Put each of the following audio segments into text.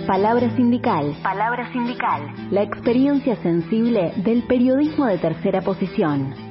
Palabra sindical. Palabra sindical. La experiencia sensible del periodismo de tercera posición.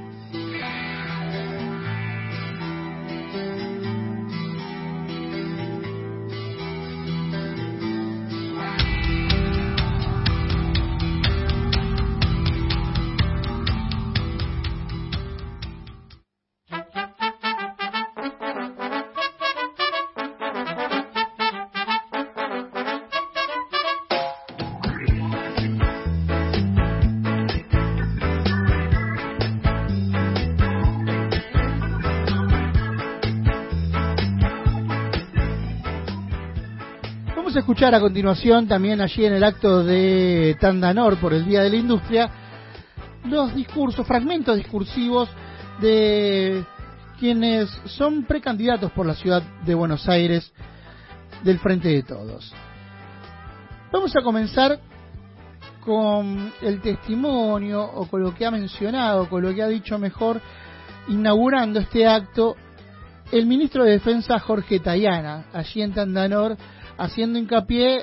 Escuchar a continuación, también allí en el acto de Tandanor por el Día de la Industria, los discursos, fragmentos discursivos de quienes son precandidatos por la ciudad de Buenos Aires del Frente de Todos. Vamos a comenzar con el testimonio, o con lo que ha mencionado, con lo que ha dicho mejor, inaugurando este acto, el ministro de Defensa Jorge Tayana, allí en Tandanor, haciendo hincapié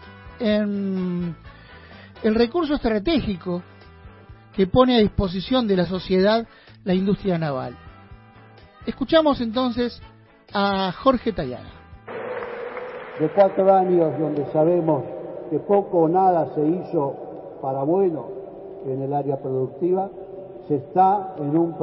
en el recurso estratégico que pone a disposición de la sociedad la industria naval. Escuchamos entonces a Jorge Tayana. De 4 años donde sabemos que poco o nada se hizo para bueno en el área productiva, se está en un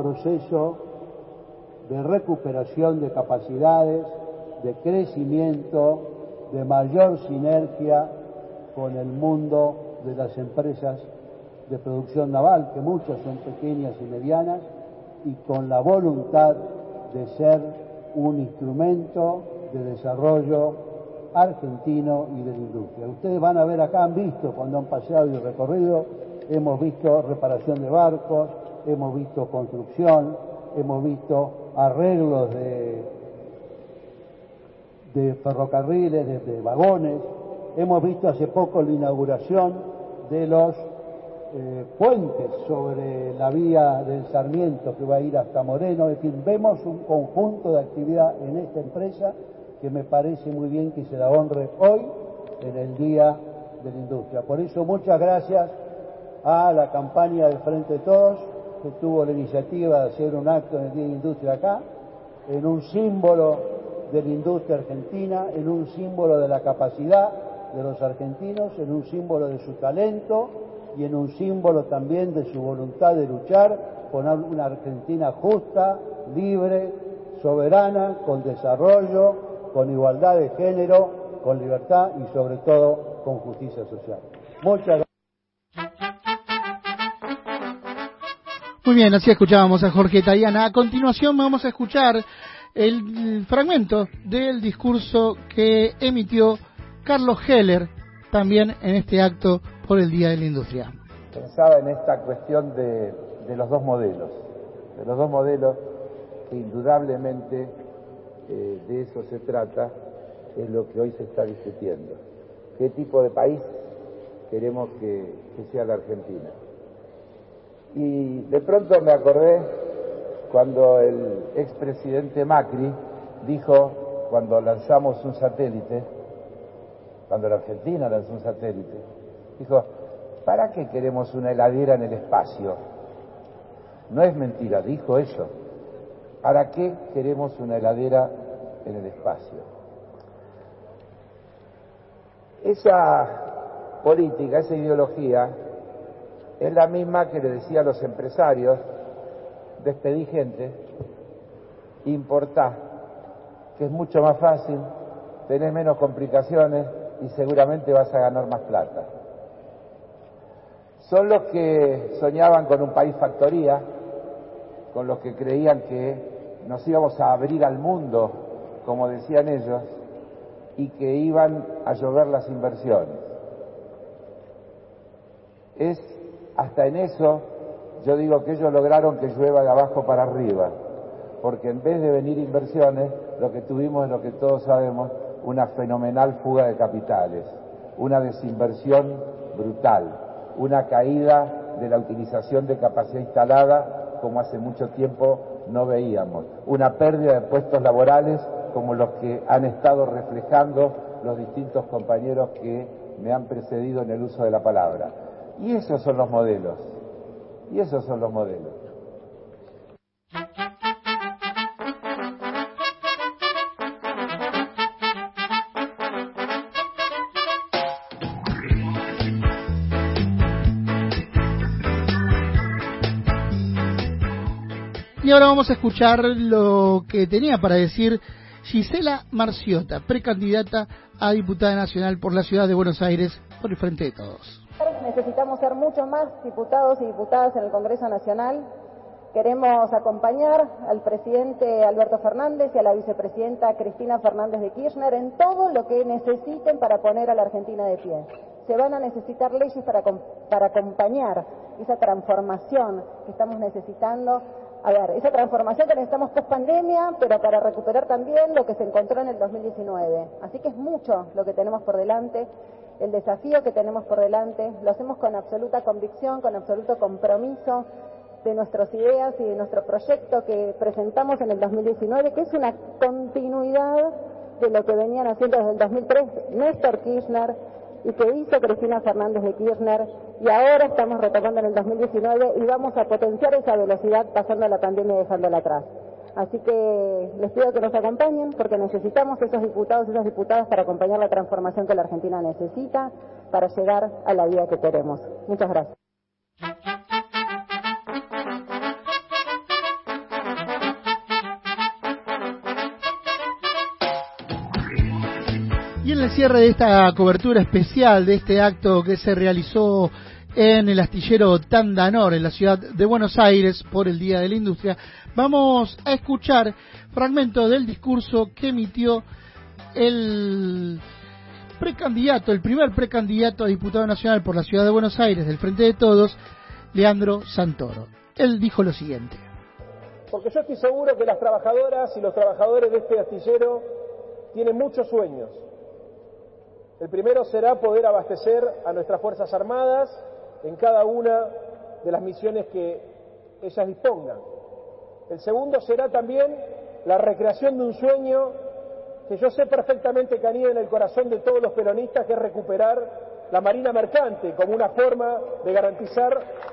proceso de recuperación de capacidades, de crecimiento, de mayor sinergia con el mundo de las empresas de producción naval, que muchas son pequeñas y medianas, y con la voluntad de ser un instrumento de desarrollo argentino y de la industria. Ustedes van a ver acá, han visto cuando han paseado y recorrido, hemos visto reparación de barcos, hemos visto construcción, hemos visto arreglos de ferrocarriles, de vagones, hemos visto hace poco la inauguración de los puentes sobre la vía del Sarmiento que va a ir hasta Moreno. Es decir, vemos un conjunto de actividad en esta empresa que me parece muy bien que se la honre hoy en el Día de la Industria. Por eso muchas gracias a la campaña del Frente de Todos, que tuvo la iniciativa de hacer un acto en el Día de la Industria acá, en un símbolo de la industria argentina, en un símbolo de la capacidad de los argentinos, en un símbolo de su talento y en un símbolo también de su voluntad de luchar por una Argentina justa, libre, soberana, con desarrollo, con igualdad de género, con libertad y sobre todo con justicia social. Muchas gracias. Muy bien, así escuchábamos a Jorge Tayana. A continuación vamos a escuchar el fragmento del discurso que emitió Carlos Heller también en este acto por el Día de la Industria. Pensaba en esta cuestión de los dos modelos, que indudablemente de eso se trata, es lo que hoy se está discutiendo. ¿Qué tipo de país queremos que sea la Argentina? Y de pronto me acordé cuando el expresidente Macri dijo, cuando lanzamos un satélite, cuando la Argentina lanzó un satélite, dijo, ¿para qué queremos una heladera en el espacio? No es mentira, dijo eso. ¿Para qué queremos una heladera en el espacio? Esa política, esa ideología, es la misma que le decía a los empresarios: despedí gente, importá, que es mucho más fácil, tenés menos complicaciones y seguramente vas a ganar más plata. Son los que soñaban con un país factoría, con los que creían que nos íbamos a abrir al mundo, como decían ellos, y que iban a llover las inversiones. Es hasta en eso, yo digo que ellos lograron que llueva de abajo para arriba, porque en vez de venir inversiones, lo que tuvimos es lo que todos sabemos, una fenomenal fuga de capitales, una desinversión brutal, una caída de la utilización de capacidad instalada como hace mucho tiempo no veíamos, una pérdida de puestos laborales como los que han estado reflejando los distintos compañeros que me han precedido en el uso de la palabra. Y esos son los modelos. Y esos son los modelos. Y ahora vamos a escuchar lo que tenía para decir Gisela Marciota, precandidata a diputada nacional por la ciudad de Buenos Aires por el Frente de Todos. Necesitamos ser muchos más diputados y diputadas en el Congreso Nacional. Queremos acompañar al presidente Alberto Fernández y a la vicepresidenta Cristina Fernández de Kirchner en todo lo que necesiten para poner a la Argentina de pie. Se van a necesitar leyes para acompañar esa transformación que estamos necesitando. A ver, esa transformación que necesitamos post pandemia, pero para recuperar también lo que se encontró en el 2019. Así que es mucho lo que tenemos por delante, el desafío que tenemos por delante. Lo hacemos con absoluta convicción, con absoluto compromiso de nuestras ideas y de nuestro proyecto que presentamos en el 2019, que es una continuidad de lo que venían haciendo desde el 2003 Néstor Kirchner y que hizo Cristina Fernández de Kirchner, y ahora estamos retomando en el 2019 y vamos a potenciar esa velocidad pasando la pandemia y dejándola atrás. Así que les pido que nos acompañen porque necesitamos esos diputados y esas diputadas para acompañar la transformación que la Argentina necesita para llegar a la vida que queremos. Muchas gracias. Y en el cierre de esta cobertura especial de este acto que se realizó en el astillero Tandanor, en la ciudad de Buenos Aires, por el Día de la Industria, vamos a escuchar fragmentos del discurso que emitió el primer precandidato a diputado nacional por la ciudad de Buenos Aires del Frente de Todos, Leandro Santoro. Él dijo lo siguiente. Porque yo estoy seguro que las trabajadoras y los trabajadores de este astillero tienen muchos sueños. El primero será poder abastecer a nuestras Fuerzas Armadas en cada una de las misiones que ellas dispongan. El segundo será también la recreación de un sueño que yo sé perfectamente que anida en el corazón de todos los peronistas, que es recuperar la Marina Mercante como una forma de garantizar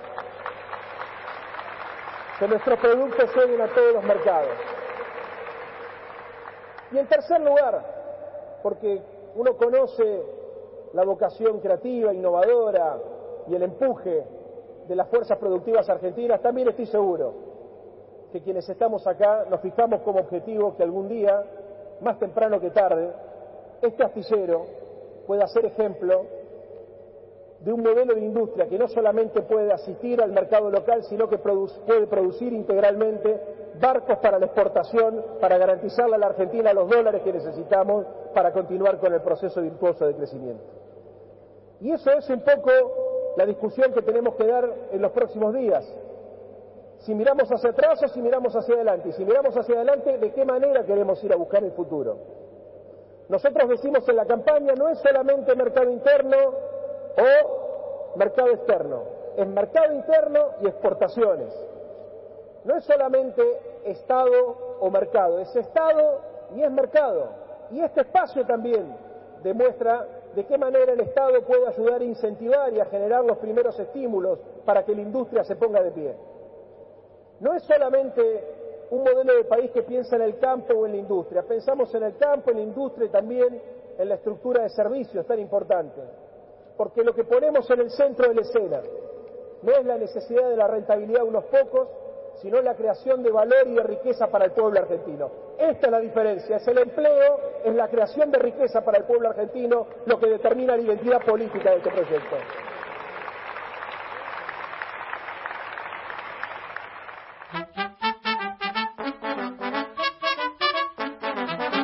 que nuestros productos lleguen a todos los mercados. Y en tercer lugar, porque uno conoce la vocación creativa, innovadora y el empuje de las fuerzas productivas argentinas, también estoy seguro que quienes estamos acá nos fijamos como objetivo que algún día, más temprano que tarde, este astillero pueda ser ejemplo de un modelo de industria que no solamente puede asistir al mercado local, sino que puede producir integralmente barcos para la exportación, para garantizarle a la Argentina los dólares que necesitamos para continuar con el proceso virtuoso de crecimiento. Y eso es un poco la discusión que tenemos que dar en los próximos días. Si miramos hacia atrás o si miramos hacia adelante. Y si miramos hacia adelante, ¿de qué manera queremos ir a buscar el futuro? Nosotros decimos en la campaña, no es solamente mercado interno o mercado externo, es mercado interno y exportaciones. No es solamente Estado o mercado, es Estado y es mercado. Y este espacio también demuestra de qué manera el Estado puede ayudar a incentivar y a generar los primeros estímulos para que la industria se ponga de pie. No es solamente un modelo de país que piensa en el campo o en la industria, pensamos en el campo, en la industria y también en la estructura de servicios tan importante. Porque lo que ponemos en el centro de la escena no es la necesidad de la rentabilidad de unos pocos, sino la creación de valor y de riqueza para el pueblo argentino. Esta es la diferencia, es el empleo, es la creación de riqueza para el pueblo argentino lo que determina la identidad política de este proyecto.